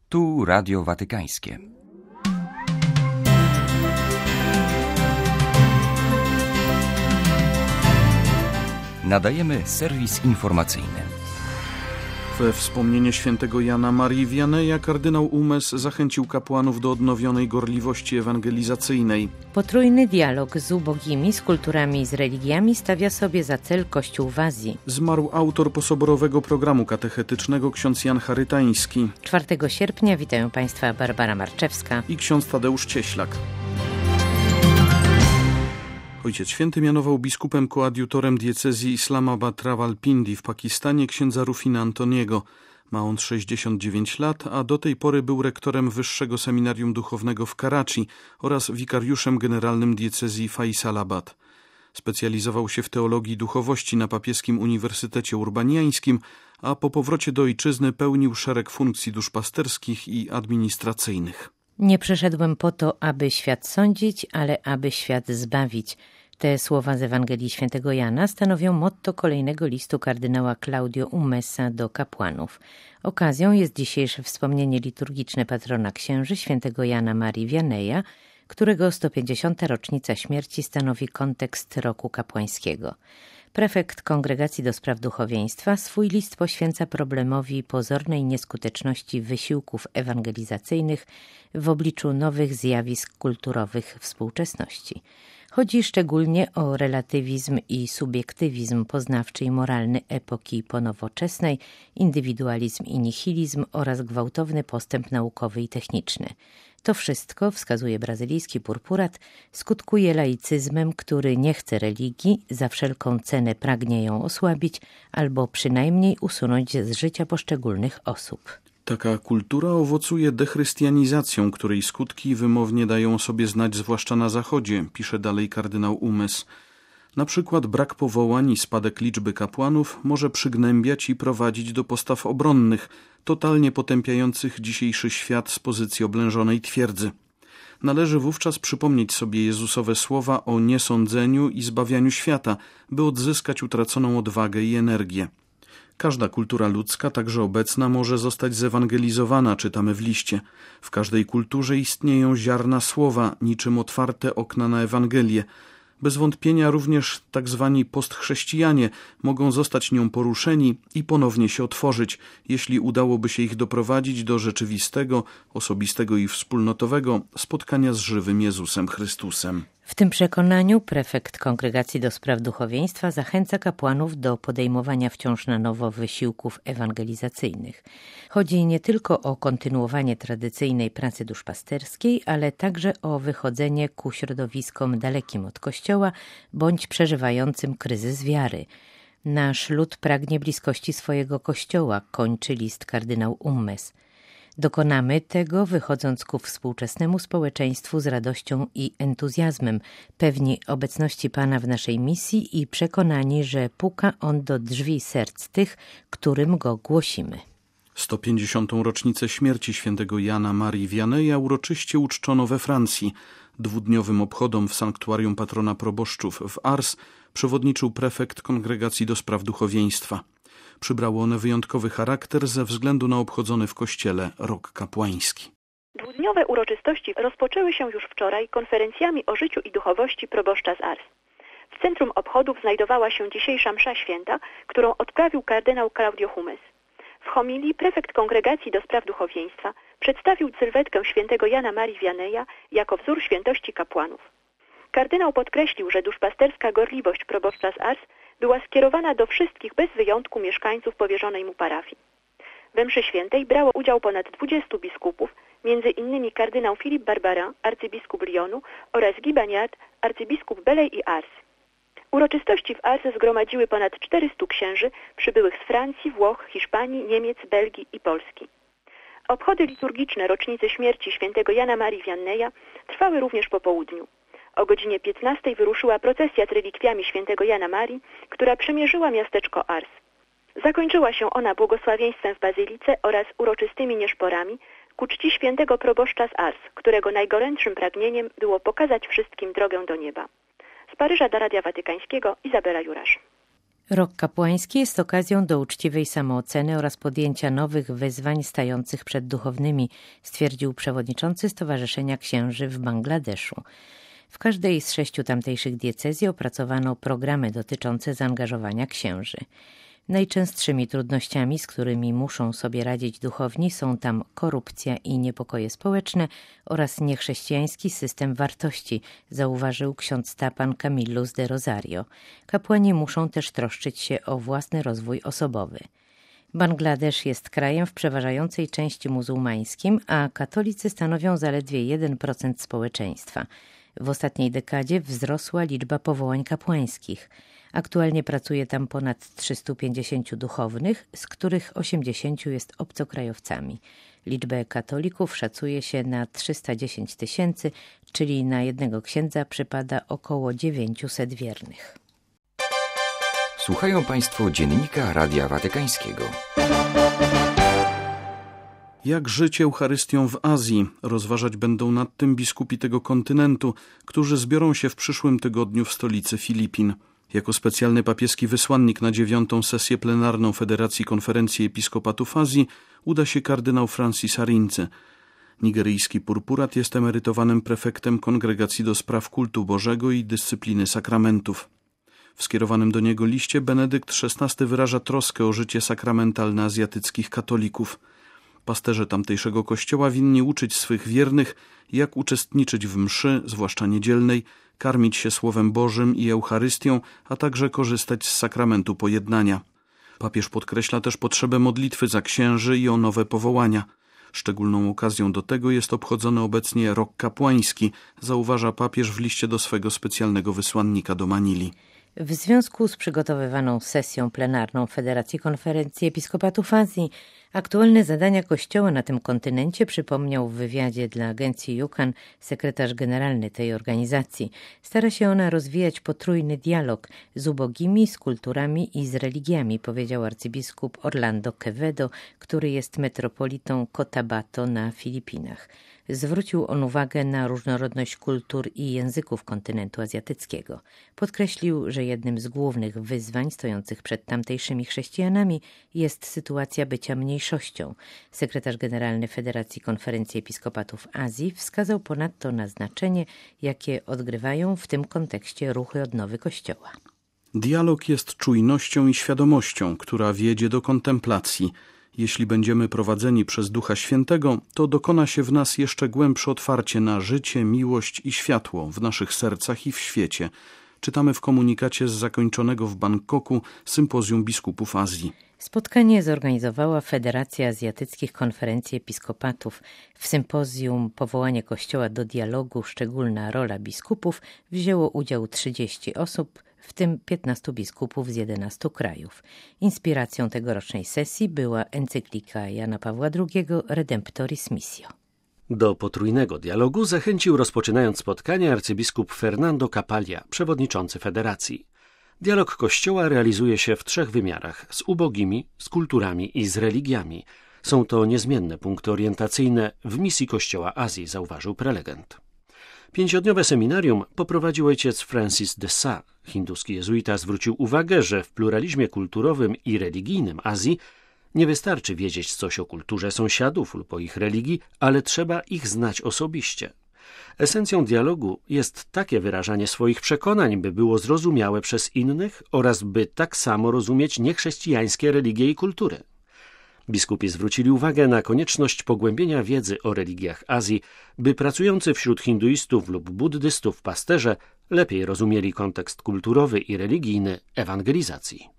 Tu Radio Watykańskie. Nadajemy serwis informacyjny. We wspomnienie świętego Jana Marii Vianneya kardynał Umes zachęcił kapłanów do odnowionej gorliwości ewangelizacyjnej. Potrójny dialog z ubogimi, z kulturami i z religiami stawia sobie za cel Kościół w Azji. Zmarł autor posoborowego programu katechetycznego ksiądz Jan Charytański. 4 sierpnia witają Państwa Barbara Marczewska i ksiądz Tadeusz Cieślak. Ojciec Święty mianował biskupem koadiutorem diecezji Islamabad Rawalpindi w Pakistanie księdza Rufina Antoniego. Ma on 69 lat, a do tej pory był rektorem Wyższego Seminarium Duchownego w Karachi oraz wikariuszem generalnym diecezji Faisalabad. Specjalizował się w teologii duchowości na Papieskim Uniwersytecie Urbaniańskim, a po powrocie do ojczyzny pełnił szereg funkcji duszpasterskich i administracyjnych. Nie przyszedłem po to, aby świat sądzić, ale aby świat zbawić. Te słowa z Ewangelii Świętego Jana stanowią motto kolejnego listu kardynała Claudio Umessa do kapłanów. Okazją jest dzisiejsze wspomnienie liturgiczne patrona księży świętego Jana Marii Vianneya, którego 150. rocznica śmierci stanowi kontekst roku kapłańskiego. Prefekt Kongregacji do Spraw Duchowieństwa swój list poświęca problemowi pozornej nieskuteczności wysiłków ewangelizacyjnych w obliczu nowych zjawisk kulturowych współczesności. Chodzi szczególnie o relatywizm i subiektywizm poznawczy i moralny epoki ponowoczesnej, indywidualizm i nihilizm oraz gwałtowny postęp naukowy i techniczny. To wszystko, wskazuje brazylijski purpurat, skutkuje laicyzmem, który nie chce religii, za wszelką cenę pragnie ją osłabić albo przynajmniej usunąć z życia poszczególnych osób. Taka kultura owocuje dechrystianizacją, której skutki wymownie dają sobie znać zwłaszcza na Zachodzie, pisze dalej kardynał Umes. Na przykład brak powołań i spadek liczby kapłanów może przygnębiać i prowadzić do postaw obronnych, totalnie potępiających dzisiejszy świat z pozycji oblężonej twierdzy. Należy wówczas przypomnieć sobie Jezusowe słowa o niesądzeniu i zbawianiu świata, by odzyskać utraconą odwagę i energię. Każda kultura ludzka, także obecna, może zostać zewangelizowana, czytamy w liście. W każdej kulturze istnieją ziarna słowa, niczym otwarte okna na Ewangelię. Bez wątpienia również tak zwani postchrześcijanie mogą zostać nią poruszeni i ponownie się otworzyć, jeśli udałoby się ich doprowadzić do rzeczywistego, osobistego i wspólnotowego spotkania z żywym Jezusem Chrystusem. W tym przekonaniu prefekt Kongregacji do Spraw Duchowieństwa zachęca kapłanów do podejmowania wciąż na nowo wysiłków ewangelizacyjnych. Chodzi nie tylko o kontynuowanie tradycyjnej pracy duszpasterskiej, ale także o wychodzenie ku środowiskom dalekim od Kościoła bądź przeżywającym kryzys wiary. Nasz lud pragnie bliskości swojego Kościoła, kończy list kardynał Ummes. Dokonamy tego, wychodząc ku współczesnemu społeczeństwu z radością i entuzjazmem, pewni obecności Pana w naszej misji i przekonani, że puka On do drzwi serc tych, którym Go głosimy. 150. rocznicę śmierci świętego Jana Marii Vianneya uroczyście uczczono we Francji. Dwudniowym obchodom w sanktuarium patrona proboszczów w Ars przewodniczył prefekt Kongregacji do Spraw Duchowieństwa. Przybrało one wyjątkowy charakter ze względu na obchodzony w kościele rok kapłański. Dwudniowe uroczystości rozpoczęły się już wczoraj konferencjami o życiu i duchowości proboszcza z Ars. W centrum obchodów znajdowała się dzisiejsza msza święta, którą odprawił kardynał Claudio Ummes. W homilii prefekt Kongregacji do Spraw Duchowieństwa przedstawił sylwetkę świętego Jana Marii Vianneya jako wzór świętości kapłanów. Kardynał podkreślił, że duszpasterska gorliwość proboszcza z Ars była skierowana do wszystkich bez wyjątku mieszkańców powierzonej mu parafii. We mszy świętej brało udział ponad 20 biskupów, m.in. kardynał Philippe Barbarin, arcybiskup Lyonu oraz Guy Bagnat, arcybiskup Belej i Ars. Uroczystości w Ars zgromadziły ponad 400 księży przybyłych z Francji, Włoch, Hiszpanii, Niemiec, Belgii i Polski. Obchody liturgiczne rocznicy śmierci świętego Jana Marii Vianneya trwały również po południu. O godzinie 15 wyruszyła procesja z relikwiami świętego Jana Marii, która przemierzyła miasteczko Ars. Zakończyła się ona błogosławieństwem w bazylice oraz uroczystymi nieszporami ku czci świętego proboszcza z Ars, którego najgorętszym pragnieniem było pokazać wszystkim drogę do nieba. Z Paryża dla Radia Watykańskiego Izabela Jurasz. Rok kapłański jest okazją do uczciwej samooceny oraz podjęcia nowych wyzwań stających przed duchownymi, stwierdził przewodniczący Stowarzyszenia Księży w Bangladeszu. W każdej z 6 tamtejszych diecezji opracowano programy dotyczące zaangażowania księży. Najczęstszymi trudnościami, z którymi muszą sobie radzić duchowni, są tam korupcja i niepokoje społeczne oraz niechrześcijański system wartości, zauważył ksiądz Tapan Camillus de Rosario. Kapłani muszą też troszczyć się o własny rozwój osobowy. Bangladesz jest krajem w przeważającej części muzułmańskim, a katolicy stanowią zaledwie 1% społeczeństwa. W ostatniej dekadzie wzrosła liczba powołań kapłańskich. Aktualnie pracuje tam ponad 350 duchownych, z których 80 jest obcokrajowcami. Liczbę katolików szacuje się na 310 000, czyli na jednego księdza przypada około 900 wiernych. Słuchają Państwo Dziennika Radia Watykańskiego. Jak żyć Eucharystią w Azji? Rozważać będą nad tym biskupi tego kontynentu, którzy zbiorą się w przyszłym tygodniu w stolicy Filipin. Jako specjalny papieski wysłannik na 9. sesję plenarną Federacji Konferencji Episkopatów Azji uda się kardynał Francis Arinze. Nigeryjski purpurat jest emerytowanym prefektem Kongregacji do Spraw Kultu Bożego i Dyscypliny Sakramentów. W skierowanym do niego liście Benedykt XVI wyraża troskę o życie sakramentalne azjatyckich katolików. Pasterze tamtejszego kościoła winni uczyć swych wiernych, jak uczestniczyć w mszy, zwłaszcza niedzielnej, karmić się Słowem Bożym i Eucharystią, a także korzystać z sakramentu pojednania. Papież podkreśla też potrzebę modlitwy za księży i o nowe powołania. Szczególną okazją do tego jest obchodzony obecnie rok kapłański, zauważa papież w liście do swego specjalnego wysłannika do Manili. W związku z przygotowywaną sesją plenarną Federacji Konferencji Episkopatów Azji, aktualne zadania Kościoła na tym kontynencie przypomniał w wywiadzie dla agencji Yukan sekretarz generalny tej organizacji. Stara się ona rozwijać potrójny dialog z ubogimi, z kulturami i z religiami, powiedział arcybiskup Orlando Quevedo, który jest metropolitą Cotabato na Filipinach. Zwrócił on uwagę na różnorodność kultur i języków kontynentu azjatyckiego. Podkreślił, że jednym z głównych wyzwań stojących przed tamtejszymi chrześcijanami jest sytuacja bycia mniejszością. Sekretarz generalny Federacji Konferencji Episkopatów Azji wskazał ponadto na znaczenie, jakie odgrywają w tym kontekście ruchy odnowy Kościoła. Dialog jest czujnością i świadomością, która wiedzie do kontemplacji. Jeśli będziemy prowadzeni przez Ducha Świętego, to dokona się w nas jeszcze głębsze otwarcie na życie, miłość i światło w naszych sercach i w świecie. Czytamy w komunikacie z zakończonego w Bangkoku sympozjum biskupów Azji. Spotkanie zorganizowała Federacja Azjatyckich Konferencji Episkopatów. W sympozjum Powołanie Kościoła do dialogu, szczególna rola biskupów wzięło udział 30 osób, w tym 15 biskupów z 11 krajów. Inspiracją tegorocznej sesji była encyklika Jana Pawła II Redemptoris Missio. Do potrójnego dialogu zachęcił, rozpoczynając spotkanie, arcybiskup Fernando Capalla, przewodniczący Federacji. Dialog Kościoła realizuje się w 3 wymiarach: z ubogimi, z kulturami i z religiami. Są to niezmienne punkty orientacyjne w misji Kościoła Azji, zauważył prelegent. 5-dniowe seminarium poprowadził ojciec Francis de Sá. Hinduski jezuita zwrócił uwagę, że w pluralizmie kulturowym i religijnym Azji nie wystarczy wiedzieć coś o kulturze sąsiadów lub o ich religii, ale trzeba ich znać osobiście. Esencją dialogu jest takie wyrażanie swoich przekonań, by było zrozumiałe przez innych oraz by tak samo rozumieć niechrześcijańskie religie i kultury. Biskupi zwrócili uwagę na konieczność pogłębienia wiedzy o religiach Azji, by pracujący wśród hinduistów lub buddystów pasterze lepiej rozumieli kontekst kulturowy i religijny ewangelizacji.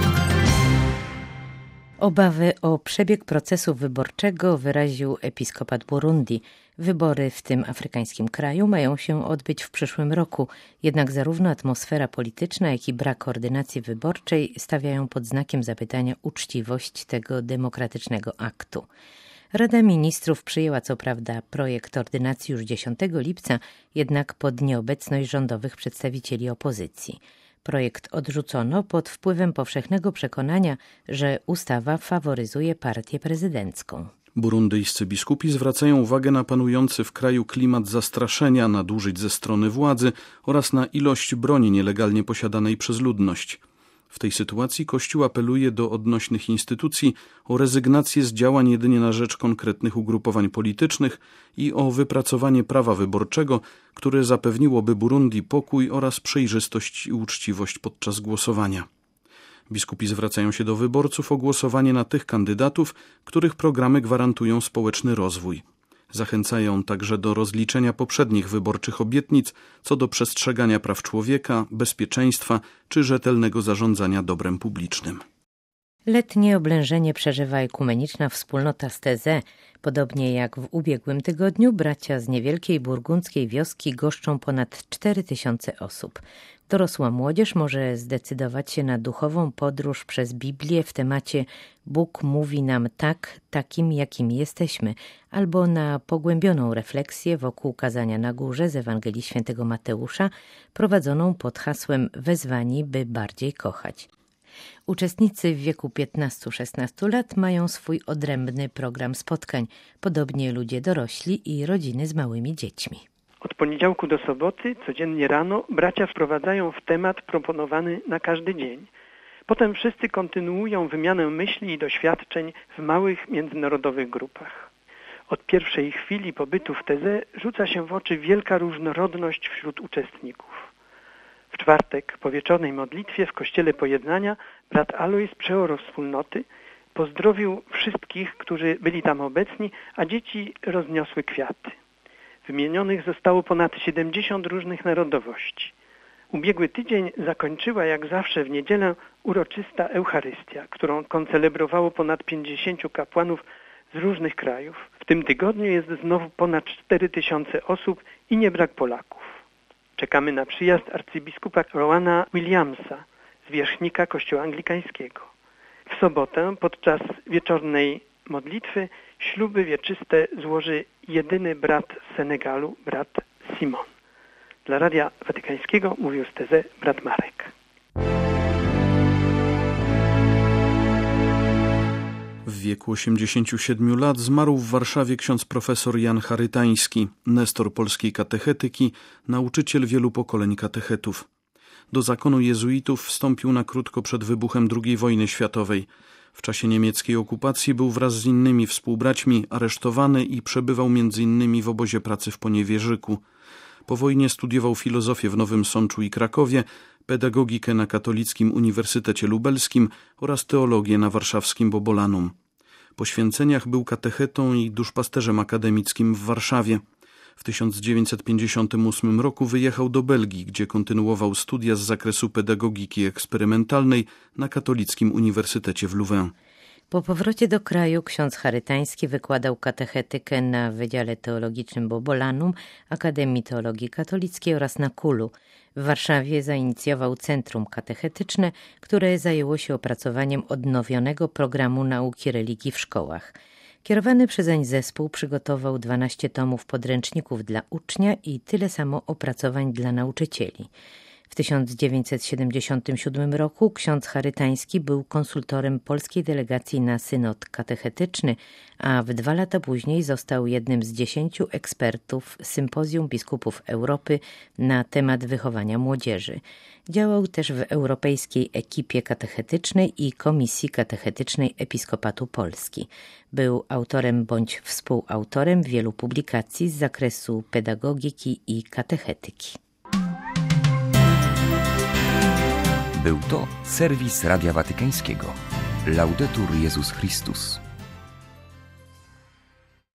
Obawy o przebieg procesu wyborczego wyraził episkopat Burundi. Wybory w tym afrykańskim kraju mają się odbyć w przyszłym roku, jednak zarówno atmosfera polityczna, jak i brak koordynacji wyborczej stawiają pod znakiem zapytania uczciwość tego demokratycznego aktu. Rada Ministrów przyjęła co prawda projekt ordynacji już 10 lipca, jednak pod nieobecność rządowych przedstawicieli opozycji. Projekt odrzucono pod wpływem powszechnego przekonania, że ustawa faworyzuje partię prezydencką. Burundyjscy biskupi zwracają uwagę na panujący w kraju klimat zastraszenia, nadużyć ze strony władzy oraz na ilość broni nielegalnie posiadanej przez ludność. W tej sytuacji Kościół apeluje do odnośnych instytucji o rezygnację z działań jedynie na rzecz konkretnych ugrupowań politycznych i o wypracowanie prawa wyborczego, które zapewniłoby Burundi pokój oraz przejrzystość i uczciwość podczas głosowania. Biskupi zwracają się do wyborców o głosowanie na tych kandydatów, których programy gwarantują społeczny rozwój. Zachęcają także do rozliczenia poprzednich wyborczych obietnic co do przestrzegania praw człowieka, bezpieczeństwa czy rzetelnego zarządzania dobrem publicznym. Letnie oblężenie przeżywa ekumeniczna wspólnota z Taizé. Podobnie jak w ubiegłym tygodniu, bracia z niewielkiej burgundzkiej wioski goszczą ponad 4000 osób. Dorosła młodzież może zdecydować się na duchową podróż przez Biblię w temacie Bóg mówi nam tak, takim jakim jesteśmy, albo na pogłębioną refleksję wokół kazania na górze z Ewangelii Świętego Mateusza, prowadzoną pod hasłem Wezwani, by bardziej kochać. Uczestnicy w wieku 15-16 lat mają swój odrębny program spotkań, podobnie ludzie dorośli i rodziny z małymi dziećmi. Od poniedziałku do soboty, codziennie rano, bracia wprowadzają w temat proponowany na każdy dzień. Potem wszyscy kontynuują wymianę myśli i doświadczeń w małych, międzynarodowych grupach. Od pierwszej chwili pobytu w Taizé rzuca się w oczy wielka różnorodność wśród uczestników. W czwartek po wieczornej modlitwie w Kościele Pojednania brat Alois, przeoro wspólnoty, pozdrowił wszystkich, którzy byli tam obecni, a dzieci rozniosły kwiaty. Wymienionych zostało ponad 70 różnych narodowości. Ubiegły tydzień zakończyła jak zawsze w niedzielę uroczysta Eucharystia, którą koncelebrowało ponad 50 kapłanów z różnych krajów. W tym tygodniu jest znowu ponad 4000 osób i nie brak Polaków. Czekamy na przyjazd arcybiskupa Rowana Williamsa, zwierzchnika Kościoła Anglikańskiego. W sobotę podczas wieczornej modlitwy śluby wieczyste złoży jedyny brat z Senegalu, brat Simon. Dla Radia Watykańskiego mówił z Taizé brat Marek. W wieku 87 lat zmarł w Warszawie ksiądz profesor Jan Charytański, nestor polskiej katechetyki, nauczyciel wielu pokoleń katechetów. Do zakonu jezuitów wstąpił na krótko przed wybuchem II wojny światowej. W czasie niemieckiej okupacji był wraz z innymi współbraćmi aresztowany i przebywał m.in. w obozie pracy w Poniewierzyku. Po wojnie studiował filozofię w Nowym Sączu i Krakowie, pedagogikę na Katolickim Uniwersytecie Lubelskim oraz teologię na warszawskim Bobolanum. Po święceniach był katechetą i duszpasterzem akademickim w Warszawie. W 1958 roku wyjechał do Belgii, gdzie kontynuował studia z zakresu pedagogiki eksperymentalnej na Katolickim Uniwersytecie w Louvain. Po powrocie do kraju ksiądz Charytański wykładał katechetykę na Wydziale Teologicznym Bobolanum, Akademii Teologii Katolickiej oraz na KUL-u. W Warszawie zainicjował Centrum Katechetyczne, które zajęło się opracowaniem odnowionego programu nauki religii w szkołach. Kierowany przezeń zespół przygotował 12 tomów podręczników dla ucznia i tyle samo opracowań dla nauczycieli. W 1977 roku ksiądz Charytański był konsultorem polskiej delegacji na synod katechetyczny, a w 2 lata później został jednym z 10 ekspertów Sympozjum Biskupów Europy na temat wychowania młodzieży. Działał też w Europejskiej Ekipie Katechetycznej i Komisji Katechetycznej Episkopatu Polski. Był autorem bądź współautorem wielu publikacji z zakresu pedagogiki i katechetyki. Był to serwis Radia Watykańskiego. Laudetur Jezus Chrystus.